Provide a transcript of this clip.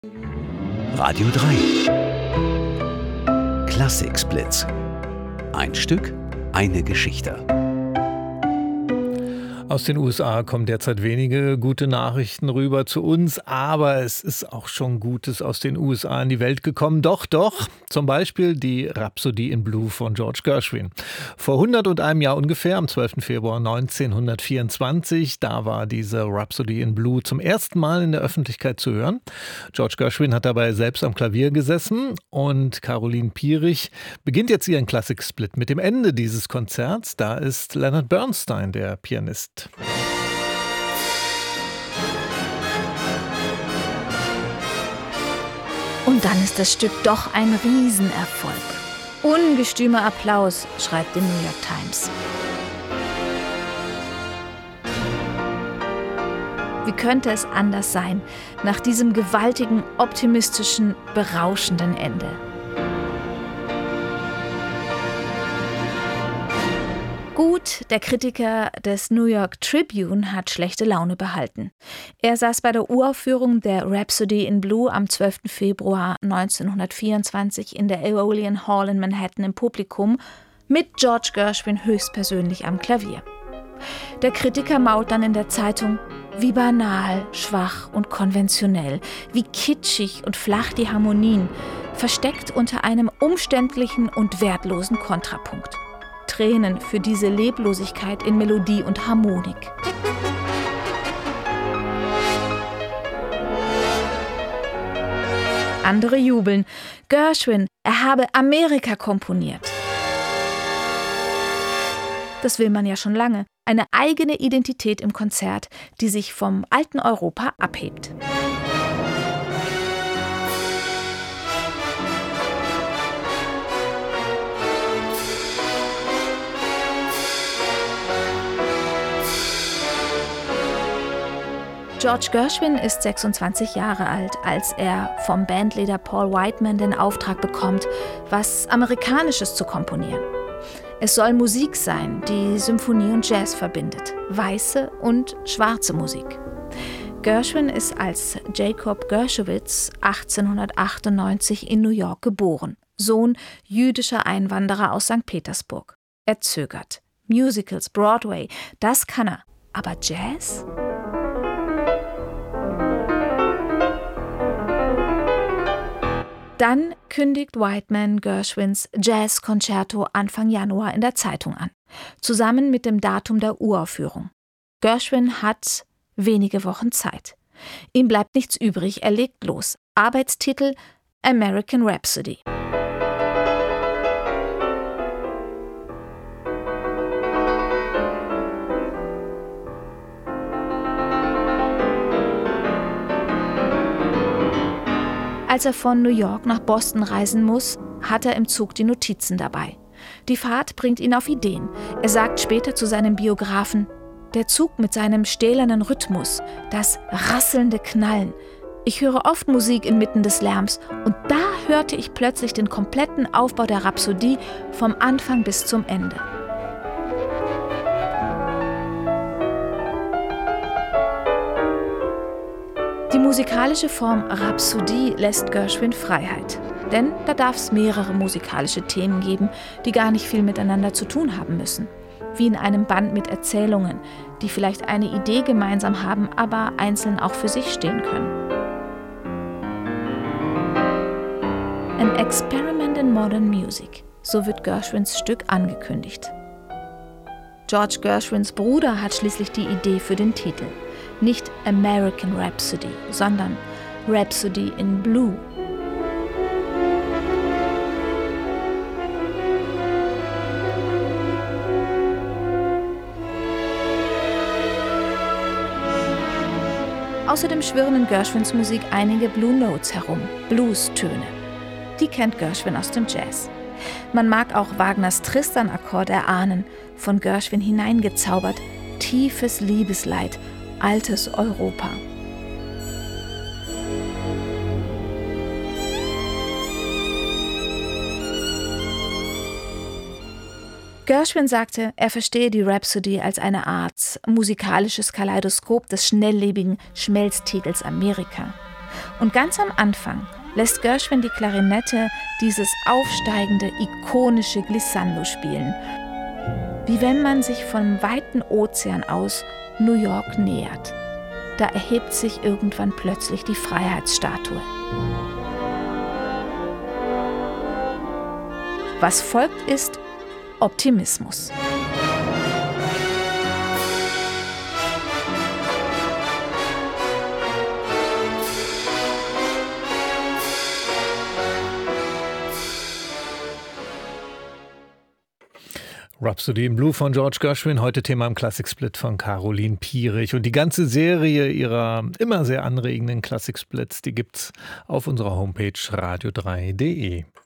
Radio 3 Klassik-Splits. Ein Stück, eine Geschichte. Aus den USA kommen derzeit wenige gute Nachrichten rüber zu uns, aber es ist auch schon Gutes aus den USA in die Welt gekommen. Doch, zum Beispiel die Rhapsody in Blue von George Gershwin. Vor 101 Jahr ungefähr, am 12. Februar 1924, da war diese Rhapsody in Blue zum ersten Mal in der Öffentlichkeit zu hören. George Gershwin hat dabei selbst am Klavier gesessen und Caroline Pierich beginnt jetzt ihren Klassik-Split mit dem Ende dieses Konzerts. Da ist Leonard Bernstein der Pianist. Und dann ist das Stück doch ein Riesenerfolg. Ungestümer Applaus, schreibt die New York Times. Wie könnte es anders sein, nach diesem gewaltigen, optimistischen, berauschenden Ende? Gut, der Kritiker des New York Tribune hat schlechte Laune behalten. Er saß bei der Uraufführung der Rhapsody in Blue am 12. Februar 1924 in der Aeolian Hall in Manhattan im Publikum mit George Gershwin höchstpersönlich am Klavier. Der Kritiker mault dann in der Zeitung: Wie banal, schwach und konventionell, wie kitschig und flach die Harmonien, versteckt unter einem umständlichen und wertlosen Kontrapunkt. Tränen für diese Leblosigkeit in Melodie und Harmonik. Andere jubeln. Gershwin, er habe Amerika komponiert. Das will man ja schon lange. Eine eigene Identität im Konzert, die sich vom alten Europa abhebt. George Gershwin ist 26 Jahre alt, als er vom Bandleader Paul Whiteman den Auftrag bekommt, was Amerikanisches zu komponieren. Es soll Musik sein, die Symphonie und Jazz verbindet, weiße und schwarze Musik. Gershwin ist als Jacob Gershowitz 1898 in New York geboren, Sohn jüdischer Einwanderer aus St. Petersburg. Er zögert. Musicals, Broadway, das kann er. Aber Jazz? Dann kündigt Whiteman Gershwins Jazz-Konzerto Anfang Januar in der Zeitung an, zusammen mit dem Datum der Uraufführung. Gershwin hat wenige Wochen Zeit. Ihm bleibt nichts übrig, er legt los. Arbeitstitel: American Rhapsody. Als er von New York nach Boston reisen muss, hat er im Zug die Notizen dabei. Die Fahrt bringt ihn auf Ideen. Er sagt später zu seinem Biografen: Der Zug mit seinem stählernen Rhythmus, das rasselnde Knallen. Ich höre oft Musik inmitten des Lärms und da hörte ich plötzlich den kompletten Aufbau der Rhapsodie vom Anfang bis zum Ende. Die musikalische Form Rhapsodie lässt Gershwin Freiheit. Denn da darf es mehrere musikalische Themen geben, die gar nicht viel miteinander zu tun haben müssen. Wie in einem Band mit Erzählungen, die vielleicht eine Idee gemeinsam haben, aber einzeln auch für sich stehen können. An Experiment in Modern Music, so wird Gershwins Stück angekündigt. George Gershwins Bruder hat schließlich die Idee für den Titel. Nicht American Rhapsody, sondern Rhapsody in Blue. Außerdem schwirren in Gershwins Musik einige Blue Notes herum, Blues-Töne. Die kennt Gershwin aus dem Jazz. Man mag auch Wagners Tristan-Akkord erahnen, von Gershwin hineingezaubert, tiefes Liebesleid, altes Europa. Gershwin sagte, er verstehe die Rhapsody als eine Art musikalisches Kaleidoskop des schnelllebigen Schmelztiegels Amerika. Und ganz am Anfang lässt Gershwin die Klarinette dieses aufsteigende, ikonische Glissando spielen. Wie wenn man sich vom weiten Ozean aus New York nähert. Da erhebt sich irgendwann plötzlich die Freiheitsstatue. Was folgt, ist Optimismus. Rhapsody in Blue von George Gershwin, heute Thema im Klassiksplit von Caroline Pierich. Und die ganze Serie ihrer immer sehr anregenden Klassiksplits, die gibt's auf unserer Homepage radio3.de.